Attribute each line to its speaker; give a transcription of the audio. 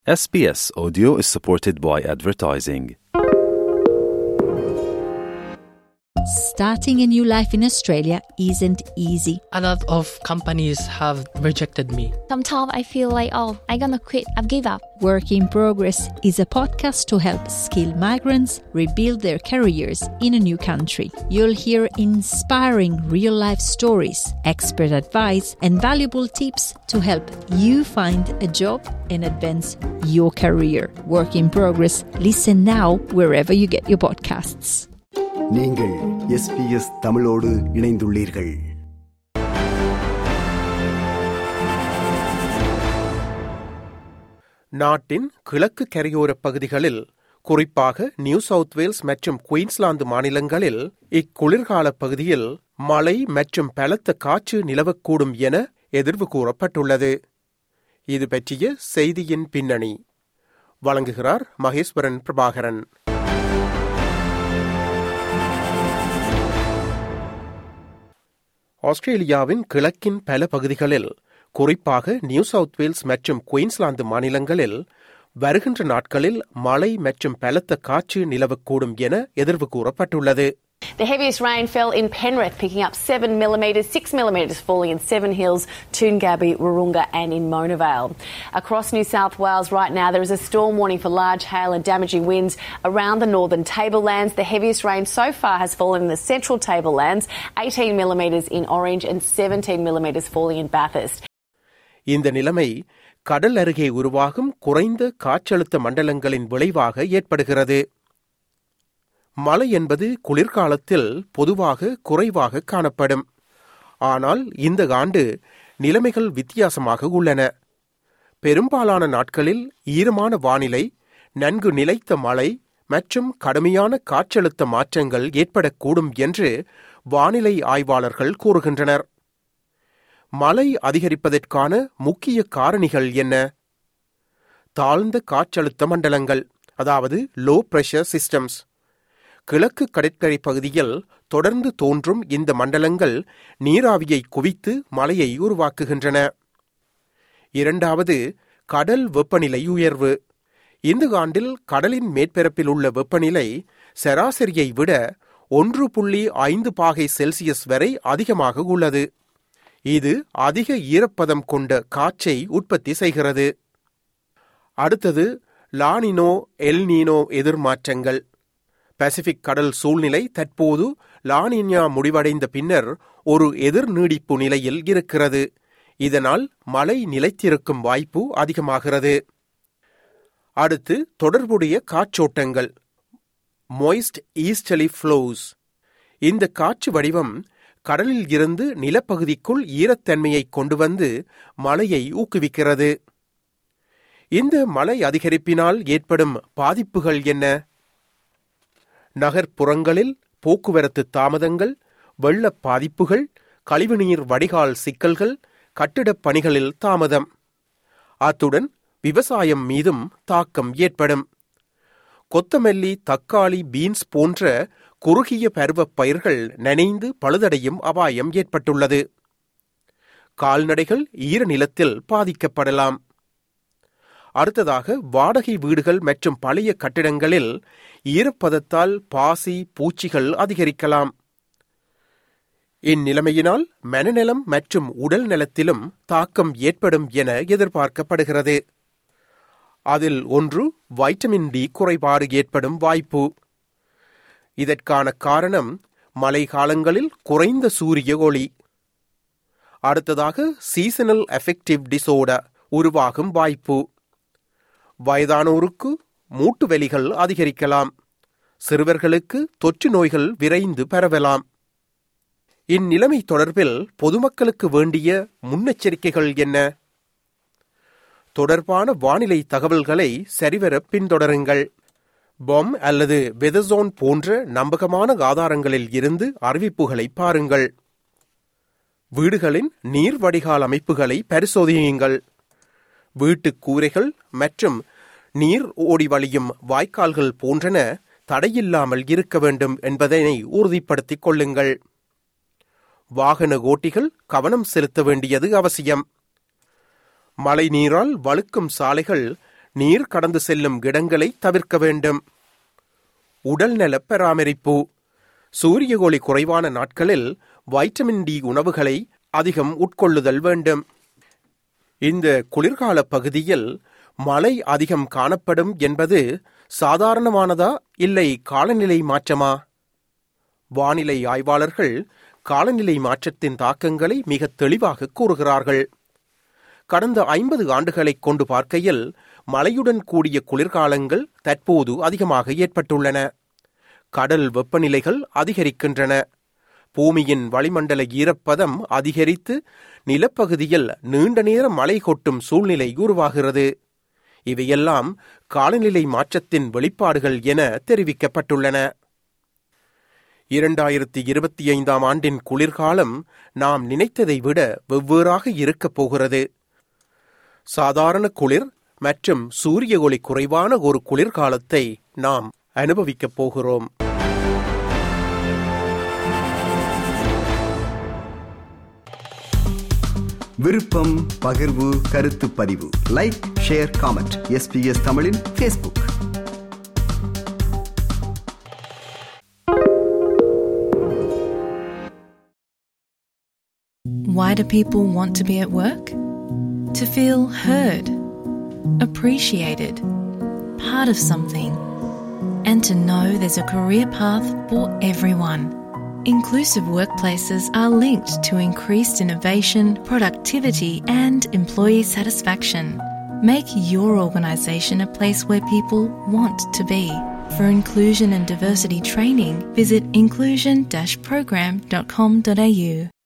Speaker 1: SBS Audio is supported by advertising.
Speaker 2: Starting a new life in Australia isn't easy.
Speaker 3: A lot of companies have rejected me.
Speaker 4: Sometimes I feel like, I'm gonna quit, I've give up.
Speaker 2: Work in Progress is a podcast to help skilled migrants rebuild their careers in a new country. You'll hear inspiring real-life stories, expert advice, and valuable tips to help you find a job and advance your career. Work in Progress. Listen now wherever you get your podcasts.
Speaker 5: நீங்கள் SBS தமிழோடு இணைந்துள்ளீர்கள்.
Speaker 6: நாட்டின் கிழக்கு கரையோர பகுதிகளில், குறிப்பாக New South Wales மற்றும் Queensland மாநிலங்களில் இக்குளிர்கால பகுதியில் மழை மற்றும் பலத்த காற்று நிலவக்கூடும் என எதிர்வு கூறப்பட்டுள்ளது. இது பற்றிய செய்தியின் பின்னணி வழங்குகிறார் மகேஸ்வரன் பிரபாகரன். ஆஸ்திரேலியாவின் கிழக்கின் பல பகுதிகளில், குறிப்பாக நியூ சவுத் வேல்ஸ் மற்றும் குயின்ஸ்லாந்து மாநிலங்களில் வருகின்ற நாட்களில் மழை மற்றும் பலத்த காற்று நிலவக்கூடும் என எதிர்வு கூறப்பட்டுள்ளது.
Speaker 7: The heaviest rain fell in Penrith, picking up 7 millimetres, 6 millimetres falling in Seven Hills, Toongabbie, Wahroonga and in Mona Vale. Across New South Wales right now there is a storm warning for large hail and damaging winds around the northern tablelands. The heaviest rain so far has fallen in the central tablelands, 18 millimetres in Orange and 17 millimetres falling in Bathurst.
Speaker 6: இந்த நிலைமை கடல் அருகே உருவாகும் குறைந்த காற்றழுத்த மண்டலங்களின் விளைவாக ஏற்படுகிறது. மழை என்பது குளிர்காலத்தில் பொதுவாக குறைவாக காணப்படும். ஆனால் இந்த ஆண்டு நிலைமைகள் வித்தியாசமாக உள்ளன. பெரும்பாலான நாட்களில் ஈரமான வானிலை, நன்கு நிலைத்த மழை மற்றும் கடுமையான காற்றழுத்த மாற்றங்கள் ஏற்படக்கூடும் என்று வானிலை ஆய்வாளர்கள் கூறுகின்றனர். மழை அதிகரிப்பதற்கான முக்கிய காரணிகள் என்ன? தாழ்ந்த காற்றழுத்த மண்டலங்கள், அதாவது லோ பிரஷர் சிஸ்டம்ஸ். கிழக்கு கடற்கரை பகுதியில் தொடர்ந்து தோன்றும் இந்த மண்டலங்கள் நீராவியை குவித்து மழையை உருவாக்குகின்றன. இரண்டாவது, கடல் வெப்பநிலை உயர்வு. இந்த ஆண்டில் கடலின் மேற்பரப்பில் உள்ள வெப்பநிலை சராசரியை விட 1.5 பாகை செல்சியஸ் வரை அதிகமாக உள்ளது. இது அதிக ஈரப்பதம் கொண்ட காற்றை உற்பத்தி செய்கிறது. அடுத்தது, லானினோ எல்நீனோ எதிர்மாற்றங்கள். பசிபிக் கடல் சூழ்நிலை தற்போது லானின்யா முடிவடைந்த பின்னர் ஒரு எதிர் நீடிப்பு நிலையில் இருக்கிறது. இதனால் மழை நிலைத்திருக்கும் வாய்ப்பு அதிகமாகிறது. அடுத்து, தொடர்புடைய காற்றோட்டங்கள், மொய்ஸ்ட் ஈஸ்டர்லி ஃப்ளோஸ். இந்த காற்று வடிவம் கடலில் இருந்து நிலப்பகுதிக்குள் ஈரத்தன்மையை கொண்டு வந்து மழையை ஊக்குவிக்கிறது. இந்த மழை அதிகரிப்பினால் ஏற்படும் பாதிப்புகள் என்ன? நகர்ப்புறங்களில் போக்குவரத்து தாமதங்கள், வெள்ள பாதிப்புகள், கழிவுநீர் வடிகால் சிக்கல்கள், கட்டிடப் பணிகளில் தாமதம். அத்துடன் விவசாயம் மீதும் தாக்கம் ஏற்படும். கொத்தமல்லி, தக்காளி, பீன்ஸ் போன்ற குறுகிய பருவப் பயிர்கள் நனைந்து பழுதடையும் அபாயம் ஏற்பட்டுள்ளது. கால்நடைகள் ஈரநிலத்தில் பாதிக்கப்படலாம். அடுத்ததாக, வாடகை வீடுகள் மற்றும் பழைய கட்டிடங்களில் ஈரப்பதத்தால் பாசி, பூச்சிகள் அதிகரிக்கலாம். இந்நிலைமையினால் மனநலம் மற்றும் உடல் நலத்திலும் தாக்கம் ஏற்படும் என எதிர்பார்க்கப்படுகிறது. அதில் ஒன்று, வைட்டமின் டி குறைபாடு ஏற்படும் வாய்ப்பு. இதற்கான காரணம் மழை காலங்களில் குறைந்த சூரிய ஒளி. அடுத்ததாக, சீசனல் அஃபெக்டிவ் டிசோர்டர் உருவாகும் வாய்ப்பு. வயதானோருக்கு மூட்டு வலிகள் அதிகரிக்கலாம். சிறுவர்களுக்கு தொற்று நோய்கள் விரைந்து பரவலாம். இந்நிலைமை தொடர்பில் பொதுமக்களுக்கு வேண்டிய முன்னெச்சரிக்கைகள் என்ன? தொடர்பான வானிலை தகவல்களை சரிவர பின்தொடருங்கள். பொம் அல்லது வெதர்சோன் போன்ற நம்பகமான ஆதாரங்களில் இருந்து அறிவிப்புகளை பாருங்கள். வீடுகளின் நீர் வடிகால் அமைப்புகளை பரிசோதியுங்கள். வீட்டுக் கூரைகள் மற்றும் நீர் ஓடி வழியும் வாய்க்கால்கள் போன்றன தடையில்லாமல் இருக்க வேண்டும் என்பதனை உறுதிப்படுத்திக் கொள்ளுங்கள். வாகன ஓட்டிகள் கவனம் செலுத்த வேண்டியது அவசியம். மழை நீரால் வழுக்கும் சாலைகள் நீர் கடந்து செல்லும் இடங்களை தவிர்க்க வேண்டும். உடல்நல பராமரிப்பு. சூரிய ஒளி குறைவான நாட்களில் வைட்டமின் டி உணவுகளை அதிகம் உட்கொள்ளுதல் வேண்டும். இந்த குளிர்கால பகுதியில் மழை அதிகம் காணப்படும் என்பது சாதாரணமானதா இல்லை காலநிலை மாற்றமா? வானிலை ஆய்வாளர்கள் காலநிலை மாற்றத்தின் தாக்கங்களை மிக தெளிவாக கூறுகிறார்கள். கடந்த 50 ஆண்டுகளை கொண்டு பார்க்கையில் மழையுடன் கூடிய குளிர்காலங்கள் தற்போது அதிகமாக ஏற்பட்டுள்ளன. கடல் வெப்பநிலைகள் அதிகரிக்கின்றன. பூமியின் வளிமண்டல ஈரப்பதம் அதிகரித்து நிலப்பகுதியில் நீண்ட நேரம் மழை கொட்டும் சூழ்நிலை உருவாகிறது. இவையெல்லாம் காலநிலை மாற்றத்தின் வெளிப்பாடுகள் என தெரிவிக்கப்பட்டுள்ளன. 2025 ஆண்டின் குளிர்காலம் நாம் நினைத்ததை விட வெவ்வேறாக இருக்கப் போகிறது. சாதாரண குளிர் மற்றும் சூரிய ஒளி குறைவான ஒரு குளிர்காலத்தை நாம் அனுபவிக்கப் போகிறோம்.
Speaker 5: விருப்பம், பகிர்வு, கருத்து பதிவு. Like, share, comment. SBS தமிழின் Facebook.
Speaker 8: Why do people want to be at work? To feel heard, appreciated, part of something, and to know there's a career path for everyone. Inclusive workplaces are linked to increased innovation, productivity, and employee satisfaction. Make your organisation a place where people want to be. For inclusion and diversity training, visit inclusion-program.com.au.